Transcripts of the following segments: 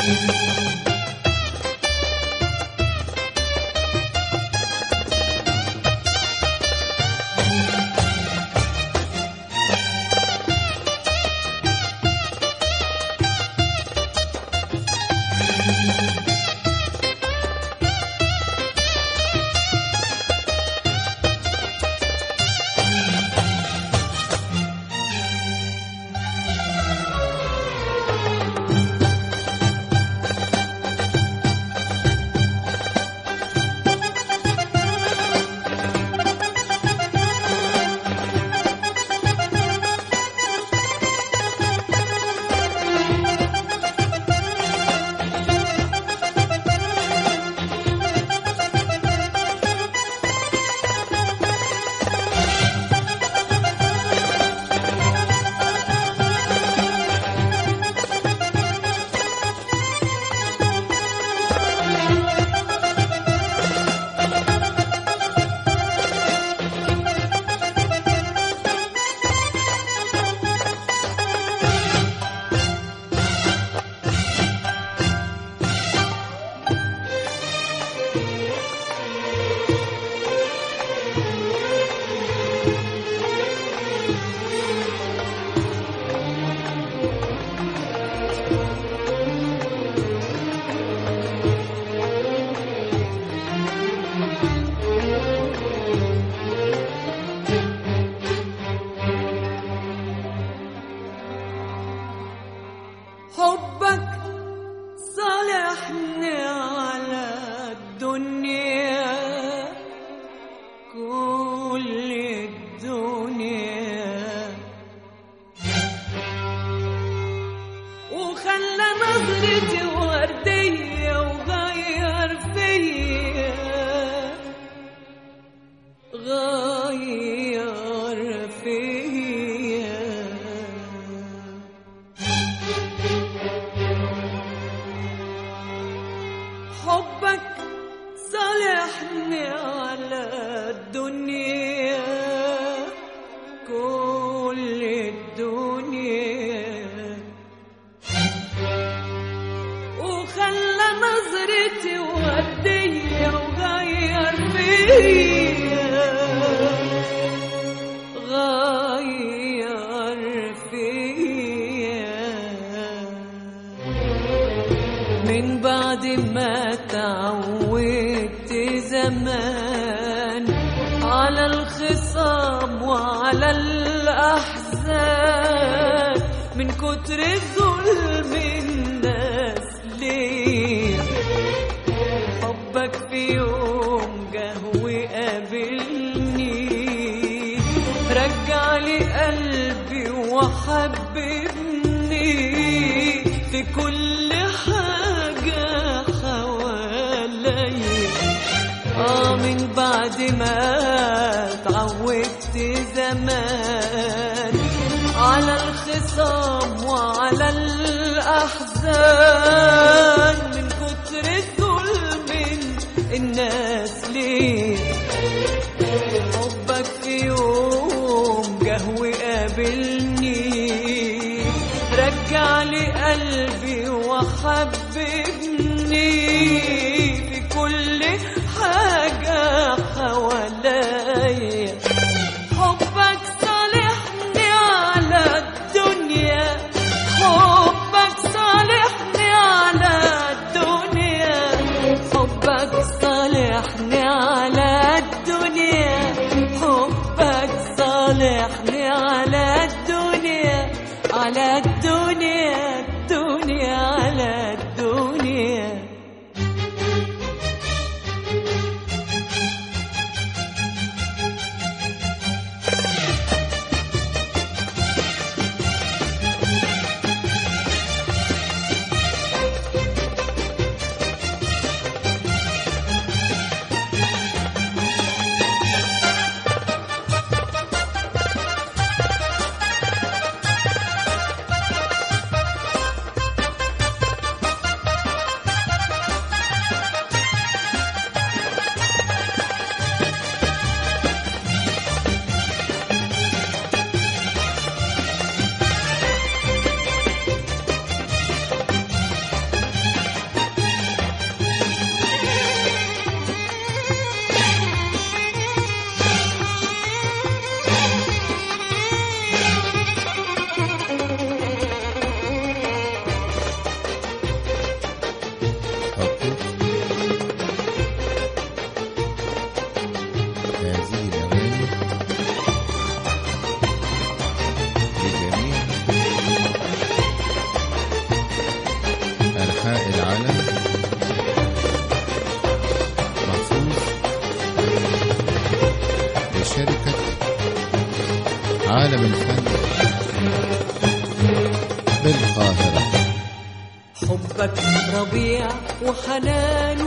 من بعد ما تعودت زمان على الخصام وعلى الأحزان، من كتر ظلم الناس ليه حبك في يوم جه وقابلني، رجع لي قلبي وحببني في كل حاجة حواليا. من بعد ما اتعودت زمان على الخصام وعلى الأحزان، من كتر ظلم الناس ليه حبك في يوم جه وقابلني، رجع لي قلبي وحببني في كل حاجة حواليا. حبك صالحني على الدنيا، حبك صالحني على الدنيا، حبك صالحني على الدنيا، حبك صالحني على الدنيا، على الدنيا، الدنيا على الدنيا. عالم الفن بالقاهرة. حبك ربيع وحنان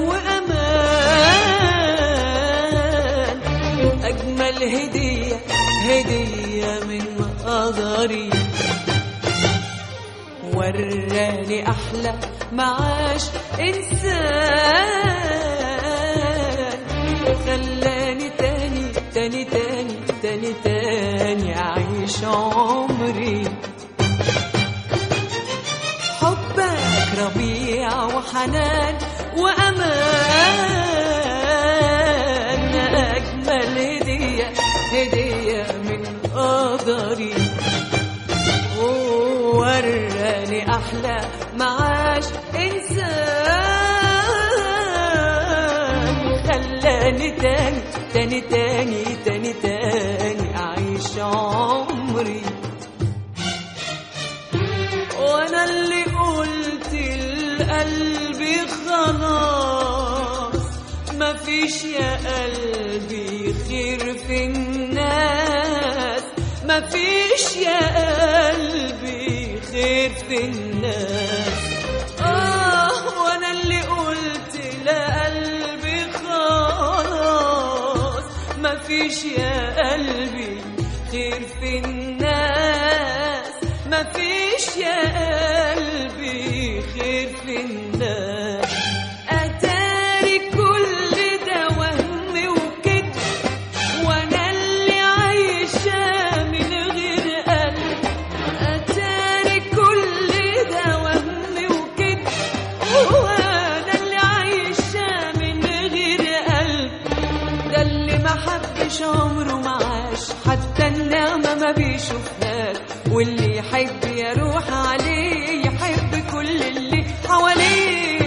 وأمان، أجمل هدية هدية من قدري، وراني أحلى معاش إنسان، خلاني تاني تاني تاني تاني تاني أعيش عمري. حبك ربيع وحنان وأمان، أجمل هدية هدية من قدري، وراني أحلى معاش إنسان، خلاني تاني تاني تاني تاني تاني أعيش عمري. وأنا اللي قلت لقلبي خلاص مفيش يا قلبي خير في الناس، مفيش يا قلبي خير في الناس. وأنا اللي قلت لقلبي خلاص مفيش يا قلبي خير في الناس، مفيش يا قلبي خير في الناس. أتاري كل ده وهم وكده، وأنا اللي عايشة من غير قلب. أتاري كل ده وهم وكده، وأنا اللي عايشة من غير قلب. ده اللي ما حبش عمره ما عاش، حتى النعمة ما بيشوفهاش، واللي يحب يروح عليه يحب كل اللي حواليه.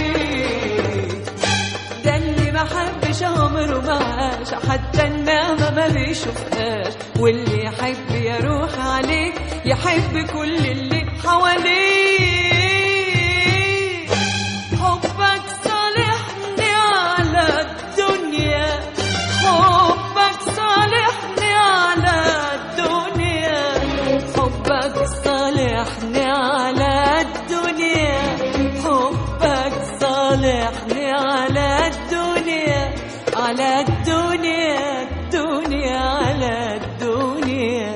ده اللي ما حبش عمره ما عاش، حتى النعمة ما بيشوفهاش، واللي يحب يروح عليه يحب كل اللي حواليه. حبك صالحني على الدنيا، حبك صالحني على الدنيا، حبك صالحني على الدنيا، حبك صالحني على الدنيا، على الدنيا الدنيا على الدنيا.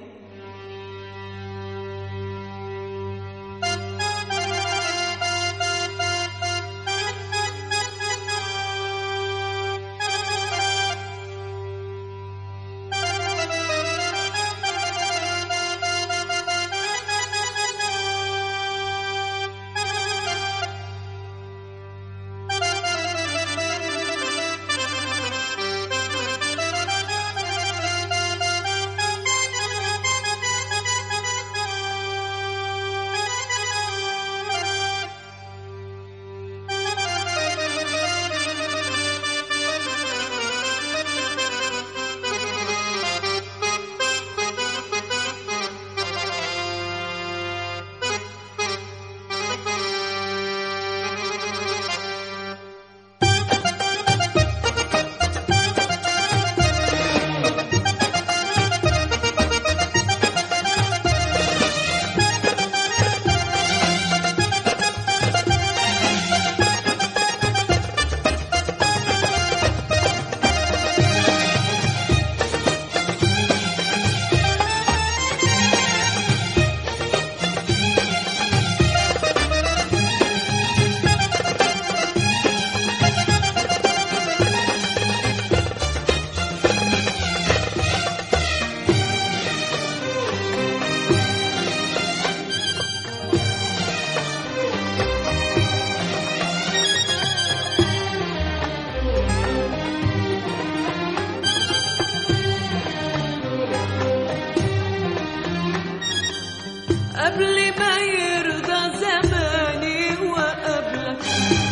قبل ما يرضى زماني وقبلك،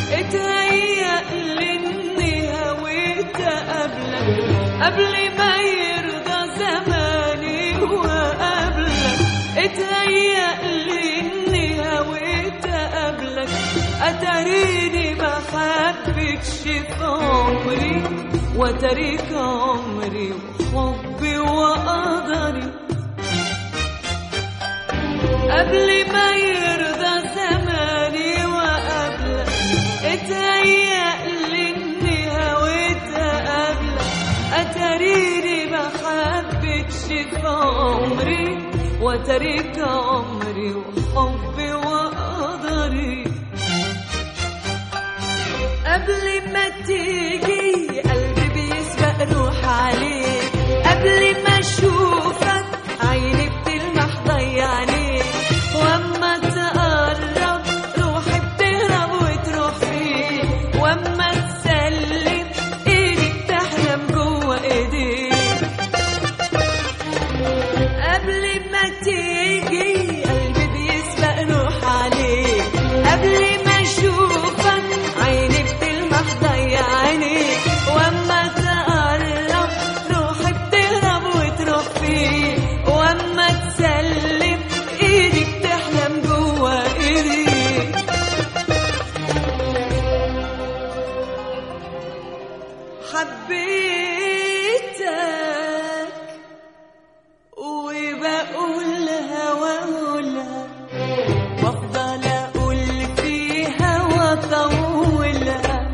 اتهيأ لي اني هويت قبلك. قبل ما يرضى زماني وقبلك، اتهيأ لي اني هويت قبلك. اتريني ما حبكش في عمري، وتريك عمري وحبي وقدري. قبل ما يرضى زماني وقبلك اتهيألي اني هويت قبلك، اتاريني ما حبيتش في عمري وترك عمري وحبي وقدري. قبل ما تيجي قلبي بيسبق روح عليك، قبل ما اشوفك عيني بتلمح ضيعني، واما تقرب روحي بتهرب وتروح فيك، واما تسلم ايدي بتحلم جوه ايديك. قبل ما تيجي قلبي بيسبق روح عليك، قبل ما اشوفك عيني بتلمح ضيعني، واما تقرب روحي بتهرب وتروح فيك، واما تسلم ايدي بتحلم جوه ايديك. حبيتك وبقولها واقولها وافضل اقول فيها واطولها.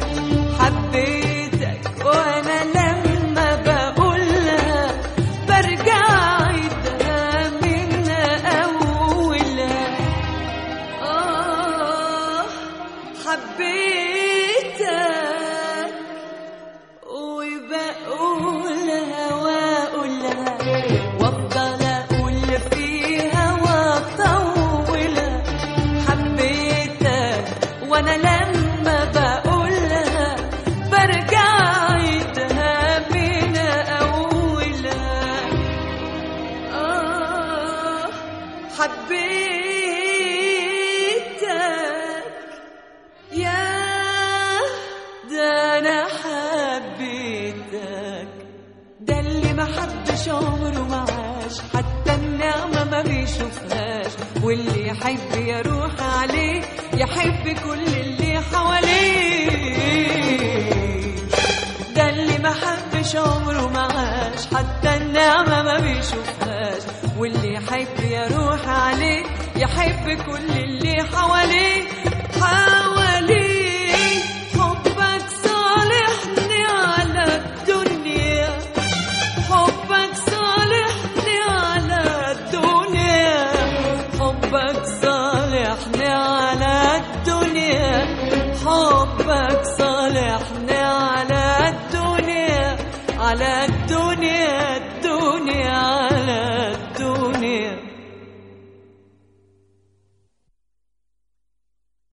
حبيتك وانا لما بقولها برجع اعيدها من اولها. حبيتك وبقولها واقولها وافضل اقول فيها واطولها. حبيتك وانا لما بقولها برجع اعيدها من اولها. حبيتك يا ده انا حبيتك، ده اللي ما حبش عمره ما عاش، حتى النعمة ما بيشوفهاش، واللي يحب يروح عليه يحب كل اللي حواليه. ده اللي ما حبش عمره ما عاش، حتى النعمة ما بيشوفهاش، واللي يحب يروح عليه يحب كل اللي